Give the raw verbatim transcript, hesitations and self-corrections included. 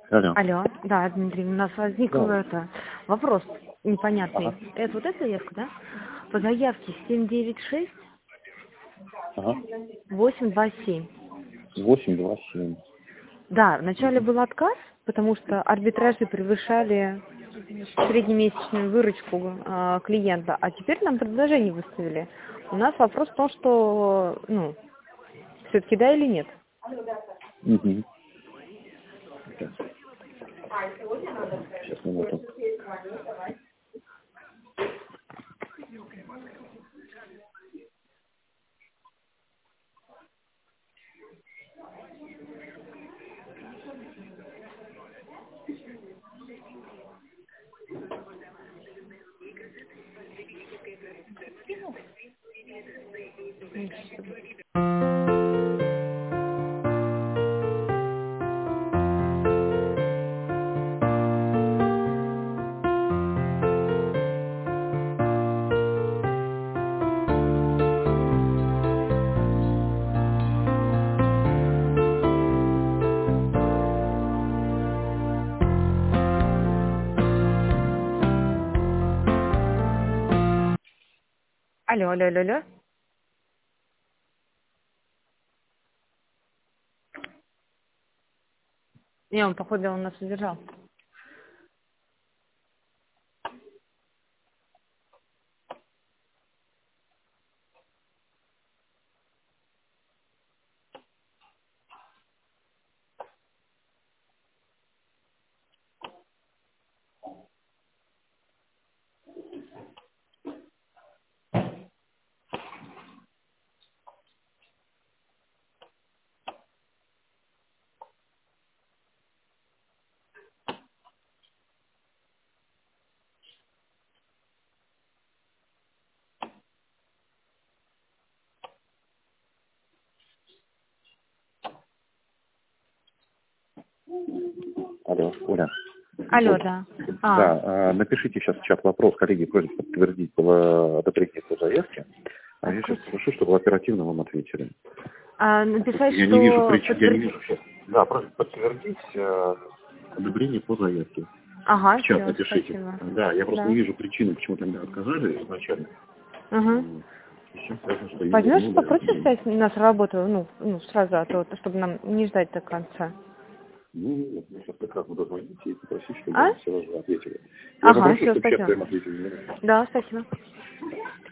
Алло. Алло, да, Дмитрий, у нас возник Да. это, вопрос непонятный. Ага. Это вот эта заявка, да? По заявке семь девять шесть Ага. восемь два семь. восемь два семь. Да, вначале Угу. был отказ, потому что арбитражи превышали среднемесячную выручку э, клиента, а теперь нам предложение выставили. У нас вопрос в том, что, ну, все-таки да или нет? Угу. Так. Сейчас минуту. Алло, алло, алло, алло. Не, он, походу, он нас удержал. Алло, Оля. Алло, Вот. да. А, Да, а, напишите сейчас в чат вопрос, коллеги просят подтвердить по одобрение по заявке. А я сейчас открыть. спрошу, чтобы оперативно вам ответили. А, написать, Я не вижу что... причин, я не подтвер- вижу сейчас. Да, просят подтвердить э, одобрение по заявке. Ага, В чат все, напишите. спасибо. Да, я просто Да. не вижу причины, почему тогда отказали изначально. Угу. М, Сейчас скажем, что им Возьмешь, вернули попросишь одобрение. снять нас работу, ну, ну, сразу, а то, чтобы нам не ждать до конца. Ну, вот, сейчас как раз буду звонить и попросить, чтобы А? вам сразу ответили. Я Ага, попрошу, все, чтобы сейчас спасибо. прямо ответили. Да, спасибо.